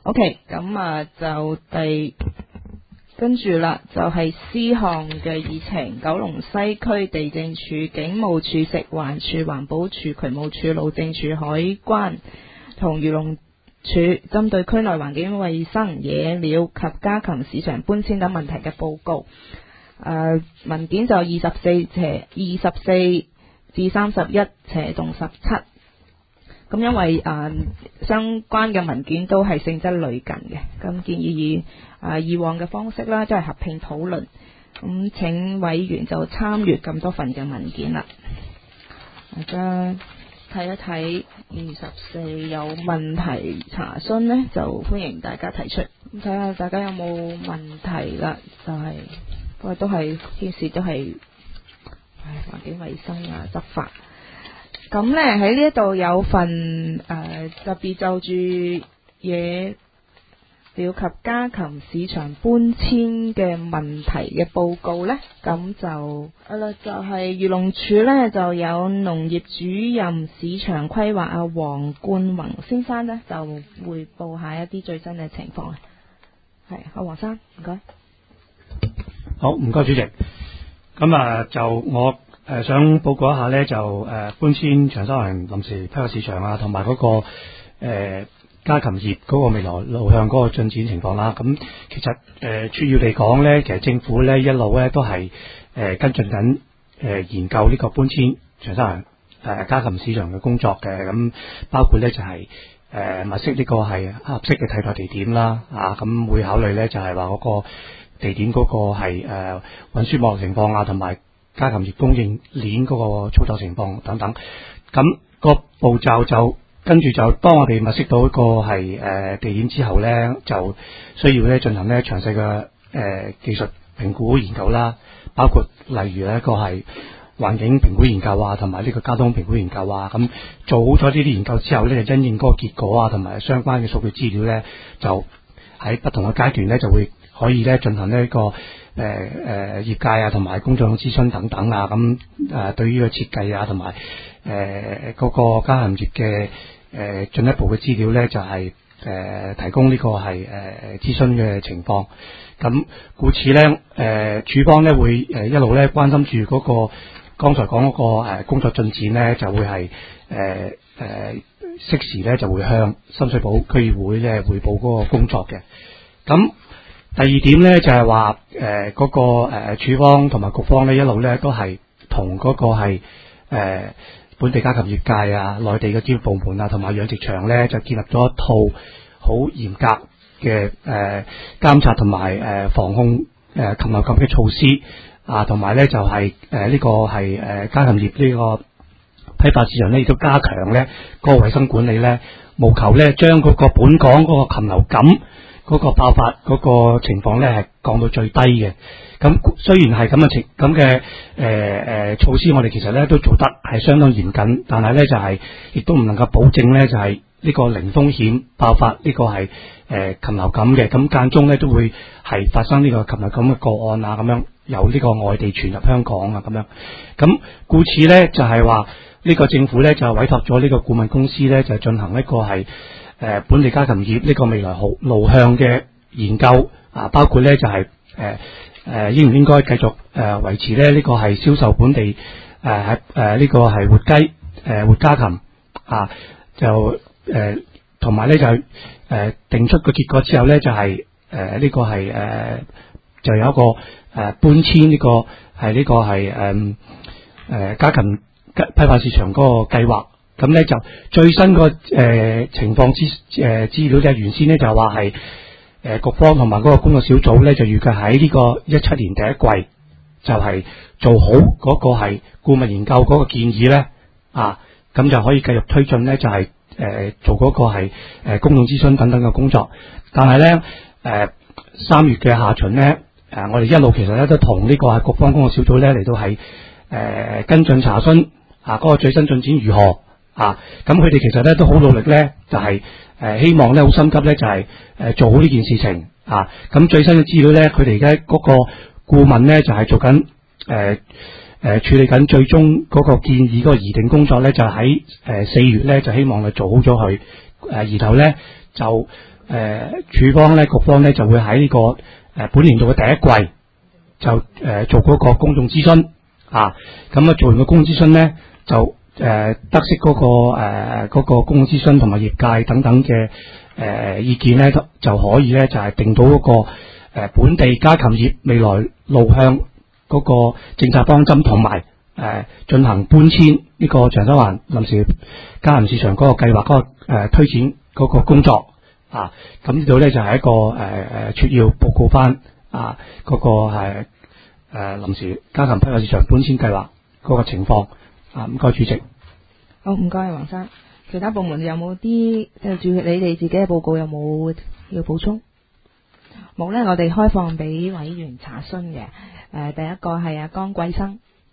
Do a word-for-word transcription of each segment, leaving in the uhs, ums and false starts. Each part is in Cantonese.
OK， 咁啊就第跟住啦，就係 C 項嘅議程，九龍西區地政處、警務處、食環署、環保署、渠務處、路政署、海關同漁農署針對區內環境衛生、野鳥及家禽市場搬遷等問題嘅報告。誒、呃、文件就二十四斜二十四至三十一斜棟十七。咁因為誒、呃、相關嘅文件都係性質類近嘅，咁建議以誒、呃、以往嘅方式啦，即係合併討論。咁請委員就參閱咁多份嘅文件啦。大家睇一睇二十四有問題查詢呢，就歡迎大家提出。咁睇下大家有冇問題啦，就係、是、不過都係件事都係環境衛生啊執法。咁呢喺呢一度有份誒、呃、特別就住野鳥及家禽市場搬遷嘅問題嘅報告呢，咁就啊啦就係漁農署呢就有農業主任市場規劃阿黃冠宏先生呢，就匯報下一啲最新嘅情況啊。係阿黃生，唔該。 好，唔該主席。咁啊就我。誒、呃、想報告一下呢，就誒、呃、搬遷長沙灣臨時批發市場啊，同埋嗰個誒、呃、家禽業嗰個未來路向嗰個進展情況啦。咁其實誒主要嚟講呢，其實政府呢一路呢都係誒、呃、跟進緊誒、呃、研究呢個搬遷長沙灣誒、呃、家禽市場嘅工作嘅。咁包括呢就係誒物色呢個係合適嘅替代地點啦。啊，咁會考慮呢就係話嗰個地點嗰個係誒、呃、運輸網絡情況啊，同埋家禽業供應鏈嗰個操作情況等等，咁、那個步驟就跟住就當我哋物色到一個係誒、呃、地點之後呢，就需要咧進行咧詳細嘅誒技術評估研究啦，包括例如一個係環境評估研究啊，同埋呢個交通評估研究啊，咁做好咗呢啲研究之後呢，就因應嗰個結果啊，同埋相關嘅數據資料呢，就喺不同嘅階段呢，就會可以咧進行呢一個。誒誒、呃、業界啊，同埋公眾諮詢等等啊，咁誒、呃、對於個設計啊，同埋誒嗰個家禽業嘅誒進一步嘅資料咧，就係、是、誒、呃、提供呢個係誒諮詢嘅情況。咁故此咧，誒、呃、署方咧會誒一路咧關心住嗰、那個剛才講嗰個誒工作進展咧，就會係誒誒適時咧就會向深水埗區議會咧匯報嗰個工作嘅。咁第二點咧就係話誒嗰個誒署方同埋局方咧一路咧都係同嗰個係誒、呃、本地家禽業界啊、內地嘅專業部門啊同埋養殖場咧就建立咗一套好嚴格嘅誒監察同埋誒防控誒、呃、禽流感嘅措施啊，同埋咧就係誒呢個係誒家禽業呢個批發市場咧亦都加強咧個衛生管理咧，務求咧將嗰個本港嗰個禽流感嗰個爆發嗰個情況咧係降到最低嘅。咁雖然係咁嘅情咁嘅誒誒措施，我哋其實咧都做得係相當嚴謹，但係咧就係、是、亦都唔能夠保證咧就係、是、呢個零風險爆發呢個係誒禽流感嘅。咁間中咧都會係發生呢個禽流感嘅個案啊，咁樣由呢個外地傳入香港啊咁樣。咁故此咧就係話呢個政府咧就委託咗呢個顧問公司咧就進行一個係。誒、呃、本地家禽業呢個未來好路向嘅研究啊，包括咧就係誒誒應唔應該繼續誒、呃、維持咧呢、這個係銷售本地誒誒誒呢個係活雞誒、呃、活家禽啊，就誒同埋咧就誒、呃、定出個結果之後咧就係誒呢個係誒、呃、就有一個誒、呃、搬遷呢、這個係呢個係誒誒家禽批發市場嗰個計劃。咁咧就最新個誒、呃、情況資誒資料就原先咧就話係誒局方同埋嗰個工作小組咧就預計喺呢個一七年第一季就係做好嗰個係顧問研究嗰個建議咧啊，咁就可以繼續推進咧就係、是、誒、呃、做嗰個係誒公眾諮詢等等嘅工作。但係咧誒三月嘅下旬咧誒、呃、我哋一路其實咧都同呢個係局方工作小組咧嚟到係誒、呃、跟進查詢啊嗰、那個最新進展如何。啊，咁佢哋其實咧都好努力咧，就係、是、誒、呃、希望咧好心急咧，就係、是、誒、呃、做好呢件事情啊。咁最新嘅資料咧，佢哋而家嗰個顧問咧就係、是、做緊誒誒處理緊最終嗰個建議嗰個擬定工作咧，就喺誒四月咧就希望佢做好咗佢誒，然後咧就誒處方咧，局方咧就會喺呢、這個誒、呃、本年度嘅第一季就誒、呃、做嗰個公眾諮詢啊。咁啊做完個公眾諮詢咧，就誒、呃、得悉嗰、那個誒嗰、呃那個公眾諮詢同埋業界等等嘅誒、呃、意見咧，就可以咧就係、是、定到嗰、那個誒、呃、本地家禽業未來路向嗰個政策方針，同埋誒進行搬遷呢個長沙灣臨時家禽市場嗰個計劃嗰、那個誒、呃、推展嗰個工作。啊，咁呢度咧就係、是、一個誒誒撮要報告翻啊嗰、那個係誒臨時家禽批發市場搬遷計劃嗰個情況啊，唔該主席。 好，唔該黃生。其他部門有冇啲就住你哋自己嘅報告有冇要補充？冇咧，我哋開放俾委員查詢嘅。誒、呃，第一個係阿江貴生。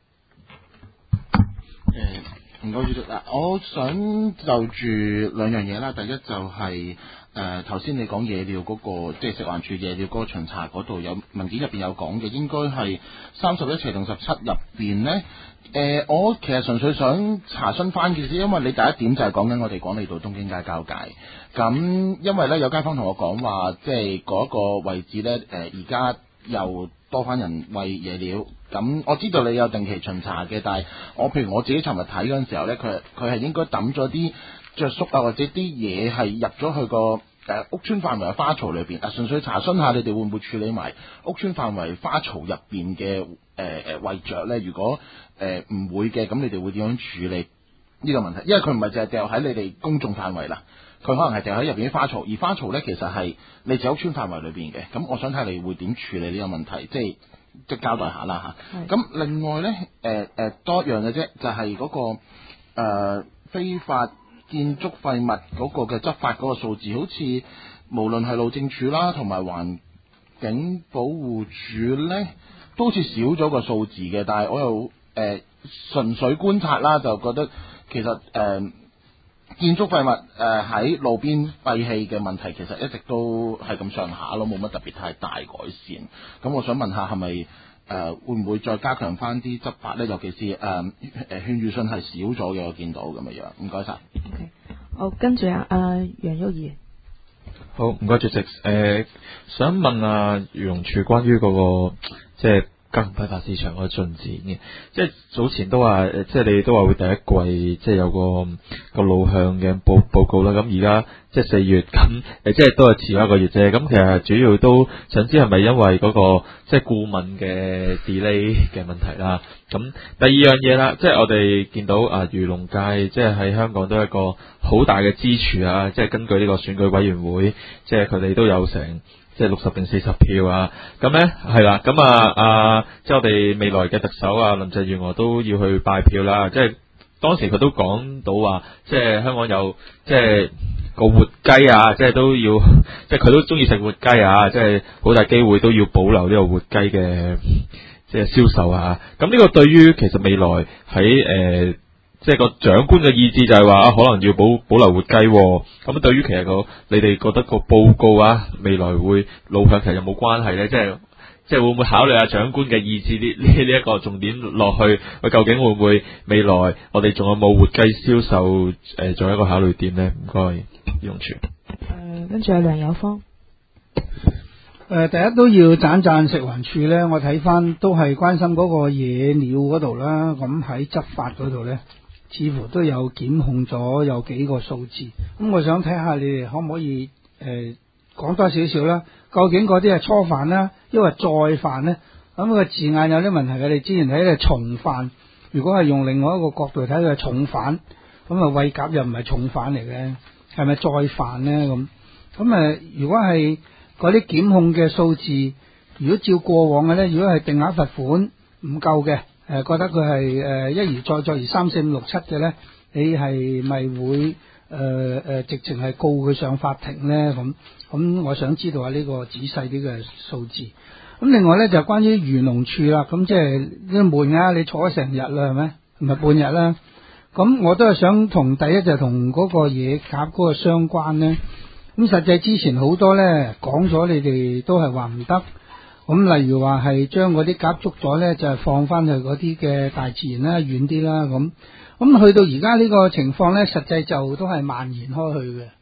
誒，唔該主席嗱，我想就住兩樣嘢啦。第一就係、是。誒頭先你講野鳥嗰、那個，即係食環署野鳥嗰個巡查嗰度有文件入邊有講嘅，應該係三十一齊同十七入邊呢。誒、呃，我其實純粹想查詢翻嘅先，因為你第一點就係講緊我哋廣利道東京街交界。咁因為呢，有街坊同我講話，即係嗰個位置呢，誒而家又多翻人餵野鳥。咁我知道你有定期巡查嘅，但係我譬如我自己尋日睇嗰陣時候呢，佢佢係應該抌咗啲著宿啊，或者啲嘢係入咗去個誒、呃、屋邨範圍嘅花槽裏邊啊，純粹查詢下你哋會唔會處理埋屋邨範圍花槽入邊嘅誒誒餵雀咧？如果誒唔、呃、會嘅，咁你哋會點樣處理呢個問題？因為佢唔係淨係掉喺你哋公眾範圍啦，佢可能係掉喺入邊啲花槽，而花槽咧其實係你自屋邨範圍裏邊嘅。咁我想睇下你會點處理呢個問題，即係即係交代下啦嚇。咁是另外咧誒誒多一樣嘅啫，就係、是、嗰、那個、呃、非法建築廢物嗰個嘅執法嗰個數字，好似無論係路政署啦，同埋環境保護署咧，都好似少咗個數字嘅。但係我又誒、呃、純粹觀察啦，就覺得其實誒、呃、建築廢物誒喺、呃、路邊廢棄嘅問題，其實一直都係咁上下咯，冇乜特別太大改善。咁我想問下係咪？誒、呃、會唔會再加強翻啲執法咧？尤其是誒誒勸喻信係少咗嘅，我見到咁嘅樣。唔該晒。 OK，好，跟住啊，阿楊旭儀。 好，唔該主席。誒、呃，想問啊，漁農署關於嗰、那個即係家禽批發市場嗰個進展嘅，即係早前都話，誒，即係你哋都話會第一季即係有個個路向嘅報報告啦。咁而家即係四月，咁誒，即係都係遲咗一個月啫。咁其實主要都想知係咪因為嗰、那個即係顧問嘅 delay 嘅問題啦。咁第二樣嘢啦，即係我哋見到啊，漁農界即係喺香港都係一個好大嘅支柱啊。即係根據呢個選舉委員會，即係佢哋都有成。即係六十定四十票啊！咁咧係啦，咁啊啊，即係我哋未來嘅特首啊林鄭月娥都要去拜票啦。即係當時佢都講到話，即係香港有即係個活雞啊，即係都要，即係佢都中意食活雞啊，即係好大機會都要保留呢個活雞嘅即係銷售啊。咁呢個對於其實未來喺誒。呃即係個長官嘅意志就係話可能要保保留活雞，咁對於其實個你哋覺得個報告啊，未來會路向其實有冇關係咧？即係即係會唔會考慮下長官嘅意志呢？呢呢一個重點落去，佢究竟會唔會未來我哋仲有冇活雞銷售？誒、呃，仲有一個考慮點咧？唔該，漁農署。誒、 呃，跟住有梁友芳。 誒、呃，第一都要讚讚食環署咧，我睇翻都係關心嗰個野鳥嗰度啦，咁喺執法嗰度咧。似乎都有檢控咗有幾個數字，咁我想睇下你哋可唔可以誒講、呃、多少少啦？究竟嗰啲係初犯啦，抑或再犯呢？咁、個字眼有啲問題嘅。你之前睇係重犯，如果係用另外一個角度睇，佢係重犯，咁啊餵鴿又唔係重犯嚟嘅，係咪再犯呢？咁咁誒，如果係嗰啲檢控嘅數字，如果照過往嘅咧，如果係定額罰款唔夠嘅。誒、呃，覺得佢係誒一而再再而三四五六七嘅咧，你係咪會誒誒、呃呃、直情係告佢上法庭咧？咁咁，我想知道下呢個仔細啲嘅數字。咁另外咧就關於漁農處啦，咁即係啲悶啊，你坐咗成日啦，係咪？唔係半日啦。咁我都係想同第一就同嗰個野鴿嗰個相關咧。咁實際之前好多咧講咗，你哋都係話唔得。咁例如話係將嗰啲鴿捉咗咧，就係、是、放翻去嗰啲嘅大自然啦，遠啲啦咁。咁去到而家呢個情況咧，實際就都係蔓延開去嘅。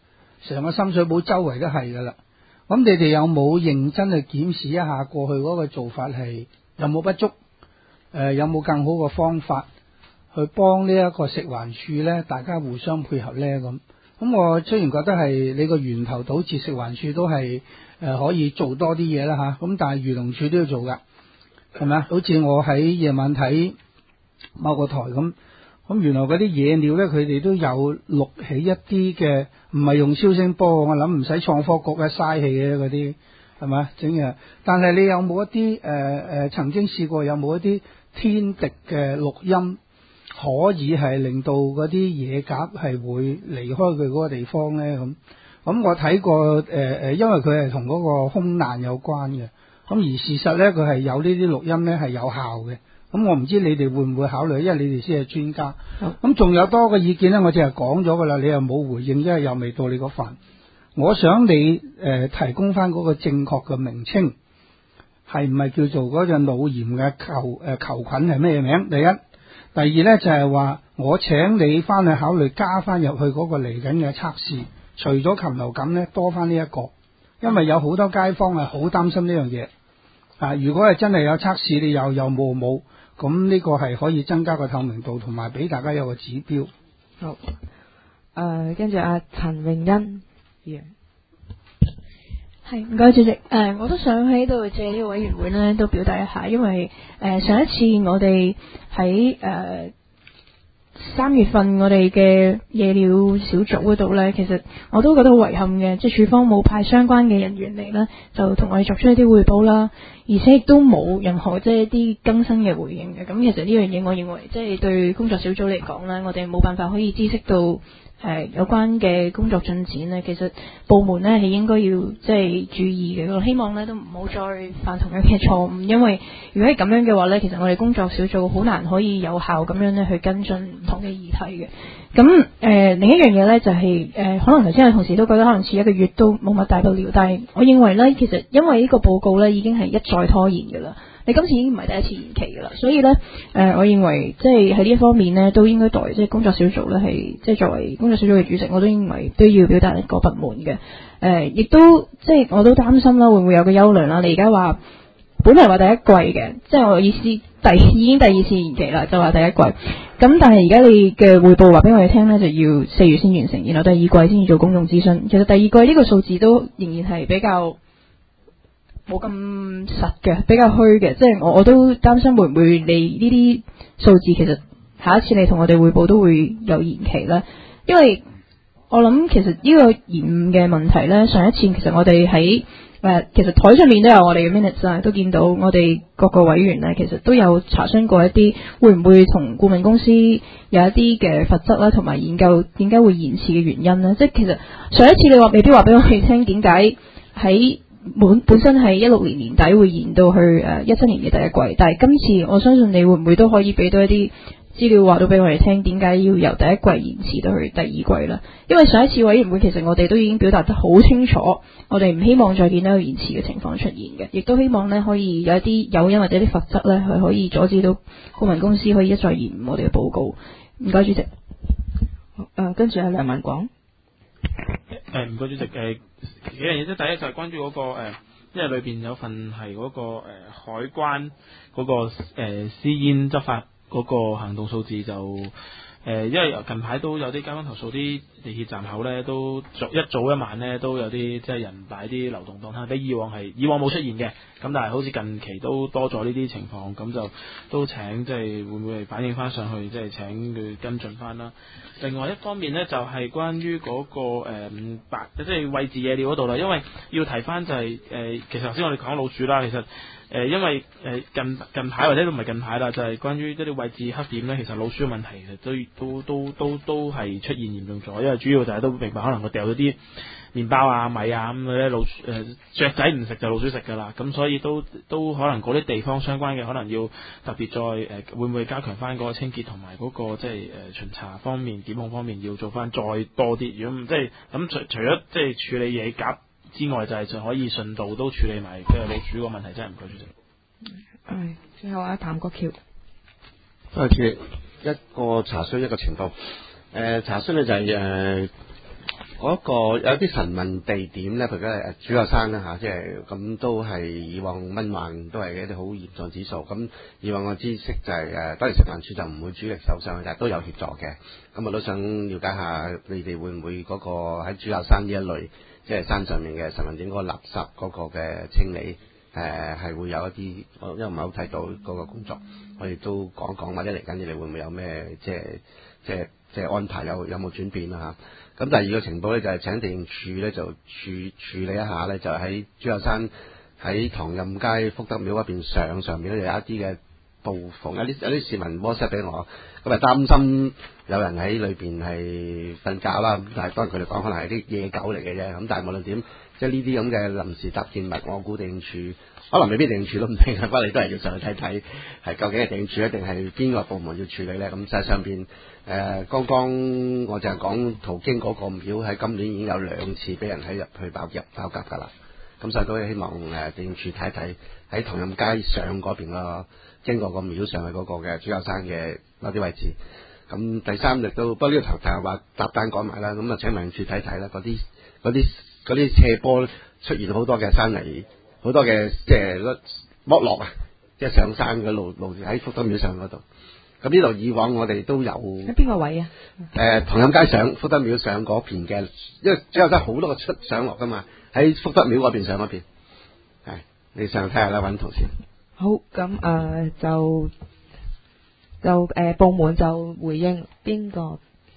成個深水埗周圍都係噶啦。咁你哋有冇認真去檢視一下過去嗰個做法係有冇不足？誒、呃，有冇更好嘅方法去幫呢一個食環署咧？大家互相配合咧咁。咁我雖然覺得係你個源頭堵截食環署都係誒、呃、可以做多啲嘢啦吓，咁但係漁農署都要做噶，係咪啊？好似我喺夜晚睇某個台咁，咁原來嗰啲野鳥咧，佢哋都有錄起一啲嘅，唔係用燒聲波，我諗唔使創科局嘅嘥氣嘅嗰啲，係咪整嘅？但係你有冇一啲誒誒曾經試過有冇一啲天敵嘅錄音？可以係令到嗰啲野鴿係會離開佢嗰個地方咧咁，咁我睇過誒誒、呃，因為佢係同嗰個空難有關嘅，咁而事實咧佢係有呢啲錄音咧係有效嘅，咁我唔知你哋會唔會考慮，因為你哋先係專家。咁仲有多個意見咧，我淨係講咗噶啦，你又冇回應，因為又未到你個份。我想你誒、呃、提供翻嗰個正確嘅名稱，係唔係叫做嗰隻腦炎嘅球誒、呃、球菌係咩名？第一。第二咧就係話，我請你翻去考慮加翻入去嗰個嚟緊嘅測試，除咗禽流感咧，多翻呢一個，因為有好多街坊係好擔心呢樣嘢。啊，如果係真係有測試，你又有冇冇？咁呢個係可以增加個透明度，同埋俾大家有個指標。 好，誒、呃，跟住阿陳詠欣，係、 yeah. 唔該主席，誒、呃，我都想喺度借呢個委員會呢都表達一下，因為誒、呃、上一次我哋喺誒三月份我哋嘅野鳥小組嗰度呢，其實我都覺得好遺憾嘅，即係署方冇派相關嘅人員嚟呢，就同我哋作出一啲匯報啦，而且亦都冇任何即係一啲更新嘅回應嘅。咁其實呢樣嘢，我認為即係對工作小組嚟講呢，我哋冇辦法可以知悉到。誒、呃、有關嘅工作進展呢，其實部門呢係應該要即係注意嘅。我希望呢都唔好再犯同樣嘅錯誤，因為如果係咁樣嘅話呢，其實我哋工作小組好難可以有效咁樣呢去跟進唔同嘅議題嘅。咁誒、呃、另一樣嘢呢，就係、是、誒、呃、可能頭先有同事都覺得可能遲一個月都冇乜大不了，但係我認為呢，其實因為呢個報告呢已經係一再拖延嘅啦。你今次已經唔係第一次延期㗎啦，所以咧，誒、呃，我認為即係喺呢一方面咧，都應該代即係工作小組咧，係即係作為工作小組嘅主席，我都認為都要表達一個不滿嘅。誒、呃，亦都即係我都擔心啦，會唔會有個憂慮啦？你而家話本嚟話第一季嘅，即係我意思第已經第二次延期啦，就話第一季。咁但係而家你嘅匯報話俾我哋聽咧，就要四月先完成，然後第二季先至做公眾諮詢。其實第二季呢個數字都仍然係比較冇咁實嘅，比較虛嘅，即係我我都擔心會唔會你呢啲數字其實下一次你同我哋匯報都會有延期啦，因為我諗其實呢個延誤嘅問題呢，上一次其實我哋喺誒其實台上面都有我哋嘅 minutes 啊，都見到我哋各個委員呢，其實都有查詢過一啲會唔會同顧問公司有一啲嘅罰則啦，同埋研究點解會延遲嘅原因呢？即係其實上一次你話未必話俾我哋聽點解喺本本身係一六年年底會延到去誒一七年嘅第一季，但係今次我相信你會唔會都可以俾到一啲資料話到俾我哋聽，點解要由第一季延遲到去第二季啦？因為上一次委員會其實我哋都已經表達得好清楚，我哋唔希望再見到有延遲嘅情況出現嘅，亦都希望呢可以有一啲誘因或者啲罰則呢，係可以阻止到顧問公司可以一再延誤我哋嘅報告。唔該主席。 誒、呃，跟住係梁文廣。 誒唔該主席，誒、呃、幾樣嘢啫。第一就係關於嗰、那個、呃、因為裏邊有份係嗰、那個、呃、海關嗰、那個誒、呃、私煙執法嗰個行動數字就誒、呃，因為近排都有啲街坊投訴，啲地鐵站口咧都早一早一晚咧都有啲即係人擺啲流動檔攤，比以往係以往冇出現嘅，咁但係好似近期都多咗呢啲情況，咁就都請即係會唔會反映翻上去，即係請佢跟進翻啦。另外一方面呢，就係、是、關於嗰、那個誒白、呃、即係位置野鳥嗰度啦，因為要提翻就係、是、誒、呃，其實頭先我哋講老鼠啦，其實誒、呃、因為誒近近排或者都唔係近排啦，就係、是、關於一啲位置黑點呢，其實老鼠嘅問題其實都都都都都係出現嚴重咗，因為主要就係都明白可能佢掉咗啲麵包啊米啊咁嘅咧，老鼠誒雀仔唔食就老鼠食㗎啦，咁所以都都可能嗰啲地方相關嘅可能要特別再誒、呃、會唔會加強翻嗰個清潔同埋嗰個即係誒巡查方面檢控方面要做翻再多啲，如果唔即係咁除除咗即係處理野鴿之外，就係、是、就可以順道都處理埋即係老鼠個問題，真係唔該主席。 係最後啊，譚國僑。 多謝主席，一個查詢一個情報。誒、呃、查詢咧就係、是、誒。呃嗰個有啲晨運地點咧，譬如誒主教山啦嚇，即係咁都係以往蚊患都係一啲好嚴重指數。咁以往我知識就係、是、誒，當然食環署就唔會主力手上去，但係都有協助嘅。咁我都想了解下你哋會唔會嗰個喺主教山呢一類，即係山上面嘅晨運點嗰個垃圾嗰個嘅清理，誒係會有一啲，我因為唔係好睇到嗰個工作，我哋都講講，或者嚟緊你哋會唔會有咩即係即係即係安排有有冇轉變啊嚇？咁第二個情報咧就係請地政處咧就處處理一下咧，就喺主教山喺唐蔭街福德廟嗰邊上上面咧有一啲嘅布縫，有啲有啲市民 WhatsApp 俾我，咁啊擔心有人喺裏邊係瞓覺啦，咁但係當然佢哋講可能係啲野狗嚟嘅啫，咁但係無論點，即係呢啲咁嘅臨時搭建物，我估地政處可能未必地政處都唔定，不過你都係要上去睇睇，係究竟係地政處一定係邊個部門要處理咧？咁實際上邊。誒、呃，剛剛我就係講途經嗰個廟喺今年已經有兩次俾人喺入去爆入爆夾㗎啦，咁所以都希望誒地政處睇一睇喺唐蔭街上嗰邊個經過個廟上去嗰個嘅主教山嘅嗰啲位置。咁第三亦都，不過呢個頭就係話搭單講埋啦，咁啊請民處睇睇啦，嗰啲嗰啲嗰啲斜坡出現好多嘅山泥，好多嘅即係剝落啊，即係上山嘅路路喺福德廟上嗰度。咁呢度以往我哋都有喺邊個位啊？ 誒、呃，唐蔭街上福德廟上嗰邊嘅，因為主要真係好多個出上落噶嘛，喺福德廟嗰邊上嗰邊，係你上去睇下啦，揾圖先。 好，咁誒、呃、就就誒、呃、部門就回應邊個？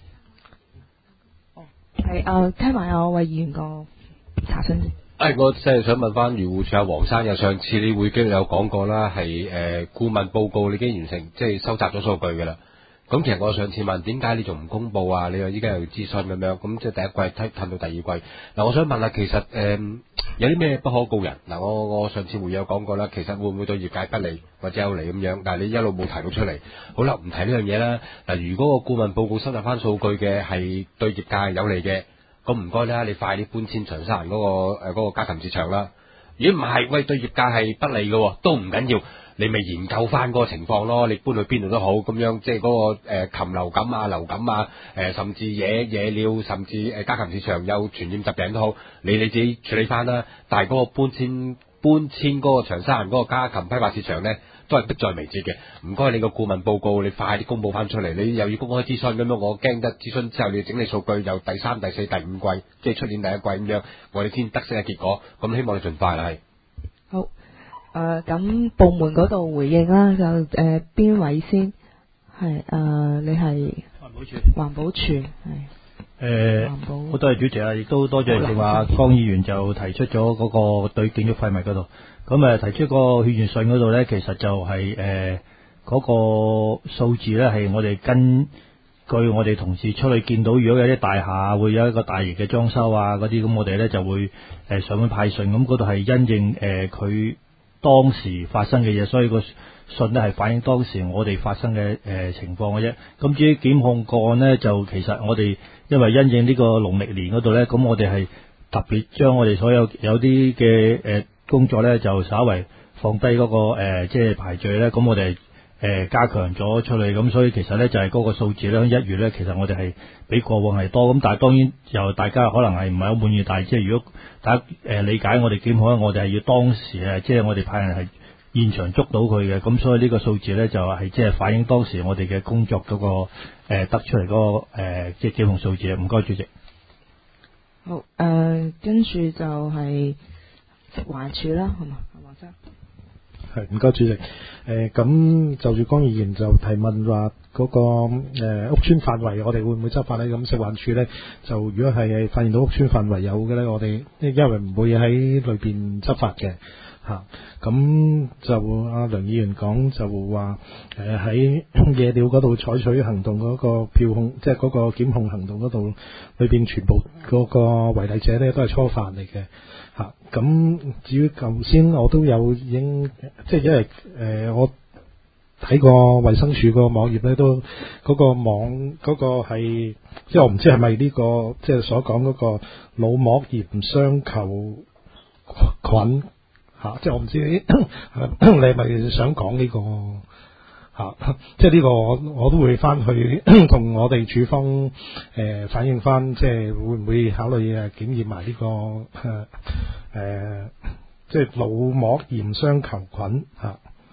哦，係誒、呃、聽埋阿魏議員個查詢先。 誒，我即係想問翻漁護署阿黃生，有上次你會經有講過啦，係誒顧問報告你已經完成，即係收集咗數據㗎啦。咁其實我上次問點解你仲唔公佈啊？你話依家又要諮詢咁樣，咁即係第一季睇褪到第二季。嗱，我想問下，其實誒、呃、有啲咩不可告人？嗱，我我上次會有講過啦，其實會唔會對業界不利或者有利咁樣？但係你一路冇提到出嚟。好啦，唔提呢樣嘢啦。嗱，如果個顧問報告收集翻數據嘅係對業界有利嘅。咁唔該啦，你快啲搬遷長沙灣嗰個誒嗰個家禽市場啦。如果唔係，喂對業界係不利嘅，都唔緊要，你咪研究翻嗰個情況咯。你搬去邊度都好，咁樣即係嗰個誒禽流感啊、流感啊，誒甚至野野鳥，甚至誒家禽市場有傳染疾病都好，你你自己處理翻啦。但係嗰個搬遷搬遷嗰個長沙灣嗰個家禽批發市場咧，都係迫在眉睫嘅。唔該，你個顧問報告你快啲公佈翻出嚟，你又要公開諮詢咁樣，我驚得諮詢之後你要整理數據，又第三、第四、第五季，即係出年第一季咁樣，我哋先得悉嘅結果。咁希望你盡快啦，係。 好，誒、呃、咁部門嗰度回應啦，就誒邊、呃、位先？係誒、呃、你係環保署， 環保署係。 誒，好多謝主席啊，亦都多謝正話江議員就提出咗嗰個對建築廢物嗰度，咁誒提出個勸喻信嗰度咧，其實就係誒嗰個數字咧係我哋根據我哋同事出去見到，如果有啲大廈會有一個大型嘅裝修啊嗰啲，咁我哋咧就會誒上門派信，咁嗰度係因應誒佢當時發生嘅嘢，所以個信咧係反映當時我哋發生嘅誒、呃、情況嘅啫。咁至於檢控個案咧，就其實我哋因為因應呢個農曆年嗰度咧，咁我哋係特別將我哋所有有啲嘅誒工作咧，就稍為放低嗰、那個誒、呃、即係排序咧。咁我哋誒、呃、加強咗出嚟，咁所以其實咧就係、是、嗰個數字咧，一月咧其實我哋係比過往係多。咁但係當然又大家可能係唔係好滿意，但係即係如果大家誒、呃、理解我哋檢控咧，我哋係要當時誒即係我哋派人係現場捉到佢嘅，咁所以呢個數字咧就係即係反映當時我哋嘅工作嗰、那個誒、呃、得出嚟嗰、那個誒即係檢控數字。唔該主席。 好，誒跟住就係食環署啦，係嘛，黃生。 係唔該主席。誒、呃、咁就住江議員就提問話嗰、那個誒、呃、屋邨範圍，我哋會唔會執法咧？咁食環署咧就如果係發現到屋邨範圍有嘅咧，我哋因為唔會喺裏邊執法嘅。吓，咁就阿梁議員講就話誒喺野鳥嗰度採取行動嗰個票控，即係嗰個檢控行動嗰度裏邊全部嗰個違例者咧都係初犯嚟嘅。吓，咁至於頭先我都有已經即係因為誒、呃、我睇過衛生署個網頁咧，都嗰個網嗰個係即係我唔知係咪呢個即係所講嗰個腦膜炎雙球菌。吓、啊，即係我唔知你係咪想講呢、這個嚇、啊，即係呢個我我都會翻去同我哋處方誒、呃、反映翻，即係會唔會考慮誒檢驗埋呢、這個誒、呃、即係腦膜炎雙球菌嚇。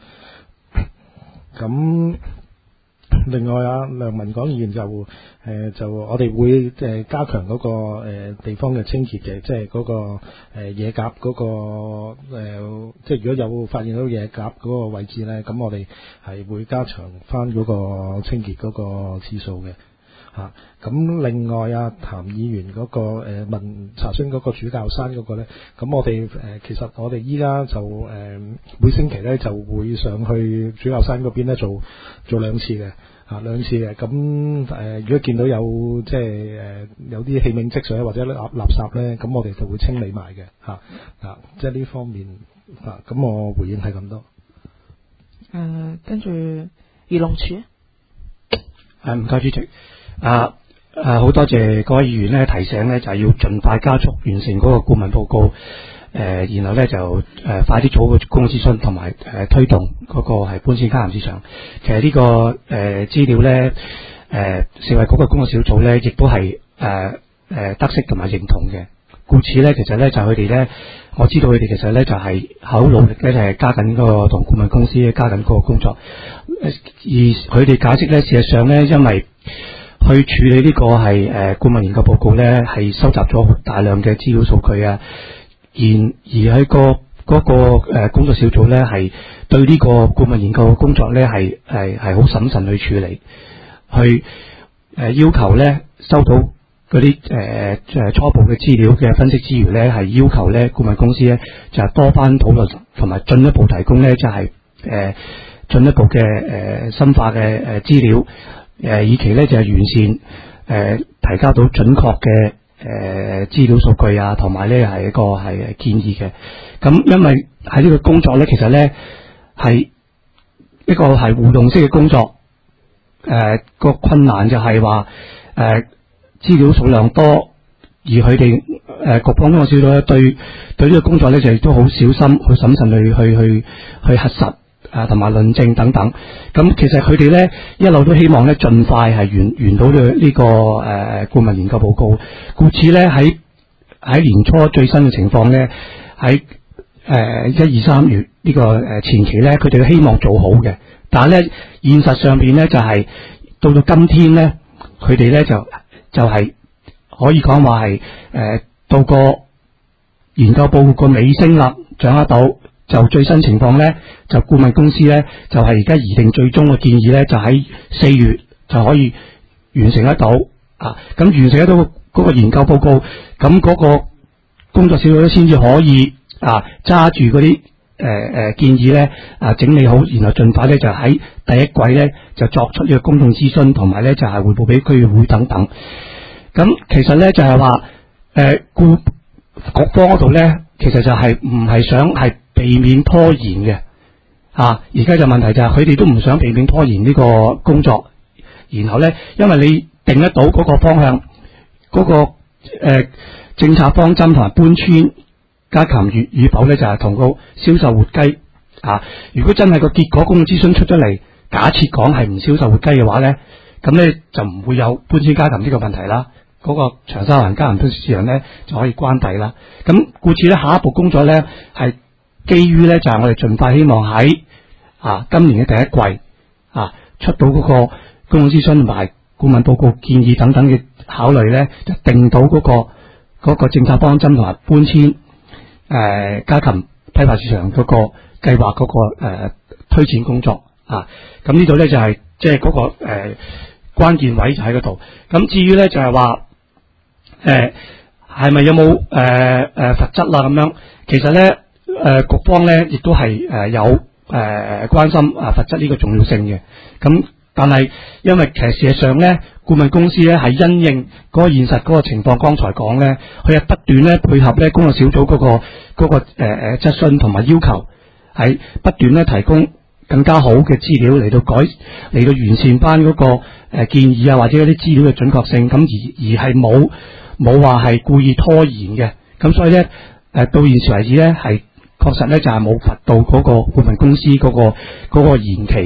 咁、啊、另外啊，梁文港議員就誒、呃、就我哋會誒加強嗰、那個、呃、地方嘅清潔嘅，即係嗰、那個誒、呃、野鴿嗰、那個、呃、即係如果有發現到野鴿嗰個位置咧，咁我哋係會加強翻嗰個清潔嗰個次數嘅嚇。咁、啊、另外啊，譚議員嗰、那個誒、呃、問查詢嗰個主教山嗰個咧，咁我哋誒、呃、其實我哋依家就誒、呃、每星期咧就會上去主教山嗰邊咧做做兩次嘅。啊，兩次嘅，咁誒、呃，如果見到有即係誒、呃、有啲器皿積水或者垃垃圾咧，咁我哋就會清理埋嘅嚇啊，即係呢方面啊，咁我回應係咁多。誒、 呃，跟住漁農署， 誒唔該主席，啊誒好多謝各位議員咧提醒咧，就係、是、要盡快加速完成嗰個顧問報告。誒、呃，然後咧就誒、呃、快啲做個公眾諮詢，同埋誒推動嗰個係搬遷家禽市場。其實、這個呃、呢個誒資料咧，誒、呃、食衞局嘅工作小組咧，亦都係誒誒得悉同埋認同嘅。故此咧，其實咧就佢哋咧，我知道佢哋其實咧就係、是、好努力咧，就係、是、加緊嗰個同顧問公司加緊嗰個工作。而佢哋解釋咧，事實上咧，因為去處理呢個係誒顧問研究報告咧，係收集咗大量嘅資料數據啊。而而喺個嗰個誒工作小組咧，係對呢個顧問研究嘅工作咧，係係係好審慎去處理，去誒要求咧收到嗰啲誒誒初步嘅資料嘅分析之餘咧，係要求咧顧問公司咧就係多番討論，同埋進一步提供咧就係誒進一步嘅誒深化嘅誒資料，誒以期咧就係完善誒提交到準確嘅。誒資料數據啊，同埋咧係一個係建議嘅。咁因為喺呢個工作咧，其實咧係一個係互動式嘅工作。誒、呃、個困難就係話誒資料數量多，而佢哋誒各方工作小組咧對對呢個工作咧就亦都好小心、好審慎去去去去核實。啊，同埋論證等等，咁其實佢哋咧一路都希望咧盡快係完完到呢、這個誒、呃、顧問研究報告，故此咧喺喺年初最新嘅情況咧，喺誒一二三月呢個誒前期咧，佢哋希望做好嘅，但係咧現實上邊咧就係、是、到到今天咧，佢哋咧就就係、是、可以講話係誒到個研究報告個尾聲啦，掌握到。就最新情況咧，就顧問公司咧就係而家擬定最終嘅建議咧，就喺四月就可以完成得到啊！咁完成得到嗰個研究報告，咁嗰個工作小組先至可以啊揸住嗰啲誒誒建議咧啊整理好，然後盡快咧就喺第一季咧就作出呢個公眾諮詢，同埋咧就係匯報俾區議會等等。咁其實咧就係話誒顧局方嗰度咧，其實就係唔係想係。避免拖延嘅，啊！而家就問題就係佢哋都唔想避免拖延呢個工作，然後咧，因為你定得到嗰個方向，嗰、嗰個誒、呃、政策方針同埋搬遷家禽與與否咧，就係同個銷售活雞啊！如果真係個結果公眾諮詢出咗嚟，假設講係唔銷售活雞嘅話咧，咁咧就唔會有搬遷家禽呢個問題啦。嗰、嗰個長沙灣家禽市場咧就可以關閉啦。咁故此咧，下一步工作咧係。基於咧就係、是、我哋盡快希望喺啊今年嘅第一季啊出到嗰個公眾諮詢同埋顧問報告建議等等嘅考慮咧，就定到嗰、那個嗰、那個政策方針同埋搬遷誒、呃、家禽批發市場嗰個計劃嗰、那個誒、呃、推展工作啊。咁呢度咧就係即係嗰個誒、呃、關鍵位就喺嗰度。咁至於咧就係話誒係咪有冇誒誒罰則啦咁樣？其實咧。誒、呃，局方咧亦都係誒有誒、呃、關心啊罰則呢個重要性嘅。咁但係因為其實事實上咧，顧問公司咧係因應嗰個現實嗰個情況，剛才講咧，佢係不斷咧配合咧工作小組嗰、那個嗰、那個誒誒質詢同埋要求，係不斷咧提供更加好嘅資料嚟到改嚟到完善翻嗰個誒建議啊，或者嗰啲資料嘅準確性。咁而而係冇冇話係故意拖延嘅。咁所以咧誒到現時為止咧係。確實咧就係冇罰到嗰個顧問公司嗰、嗰個、嗰個延期嘅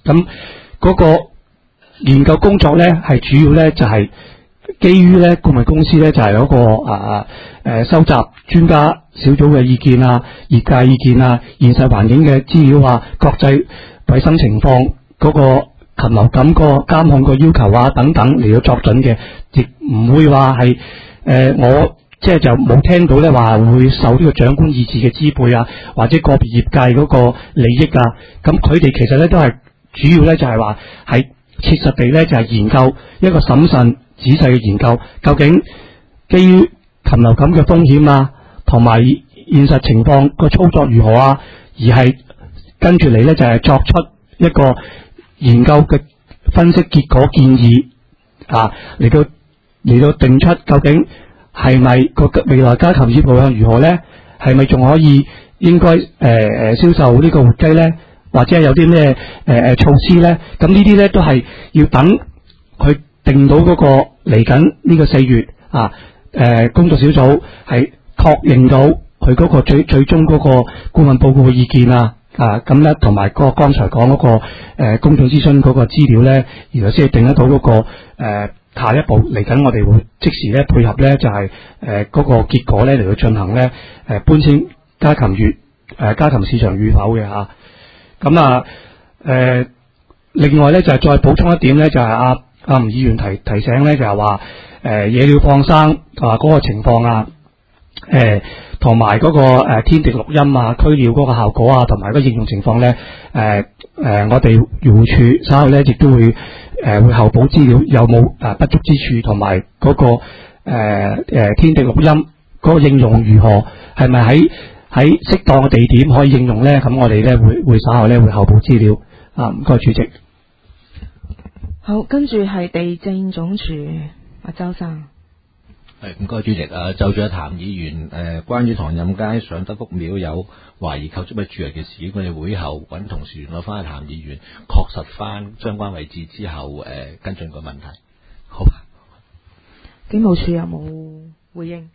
咁嗰個研究工作咧係主要咧就係、是、基於咧顧問公司咧就係、是、嗰、那個啊誒收集專家小組嘅意見啊、業界意見啊、現實環境嘅資料啊、國際衛生情況嗰、那個禽流感個監控個要求啊等等嚟到作準嘅，亦唔會話係誒我即係就冇聽到咧話會受呢個長官意志嘅支配啊，或者個別業界嗰個利益啊，咁佢哋其實咧都係主要咧就係話係切實地咧就係研究一個審慎仔細嘅研究，究竟基於禽流感嘅風險啊，同埋現實情況個操作如何啊，而係跟住嚟咧就係作出一個研究嘅分析結果建議啊，嚟到嚟到定出究竟係咪個未來家禽業務向如何咧？係咪仲可以應該誒誒銷售呢個活雞咧？或者係有啲咩誒誒措施咧？咁呢啲咧都係要等佢定到嗰個嚟緊呢個四月啊誒、呃、工作小組係確認到佢嗰個最最終嗰個顧問報告嘅意見啊。啊，咁咧同埋嗰個剛才講嗰、那個誒、呃、公眾諮詢嗰個資料咧，然後先係定得到嗰、那個誒、呃、下一步嚟緊，我哋會即時咧配合咧就係誒嗰個結果咧嚟到進行咧誒、呃、搬遷家禽月誒家禽市場與否嘅嚇。咁啊誒、呃、另外咧就係、是、再補充一點咧，就係阿阿吳議員提提醒咧，就係話誒野鳥放生啊嗰個情況啊誒。同埋嗰個誒天敵錄音啊、驅鳥嗰個效果啊，同埋個應用情況咧，誒、呃、誒、呃，我哋漁護署稍後咧亦都會誒、呃、會後補資料，有冇誒不足之處，同埋嗰個誒誒、呃、天敵錄音嗰個應用如何，係咪喺喺適當嘅地點可以應用咧？咁我哋咧會會稍後咧會後補資料。啊，唔該，主席。 好，跟住係地政總署阿周生。 係唔該主席啊，就住阿譚議員誒、呃，關於唐蔭街上德福廟有懷疑構築物住人嘅事件，我哋會後揾同事聯絡翻阿譚議員，確實翻相關位置之後誒、呃、跟進個問題。好， 警務處有冇回應？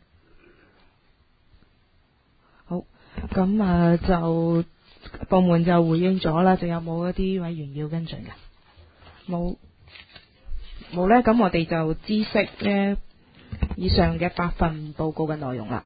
好，咁啊就部門就回應咗啦，仲有冇一啲委員要跟進嘅？冇，冇咧，咁我哋就知悉咧以上嘅八份報告嘅內容啦。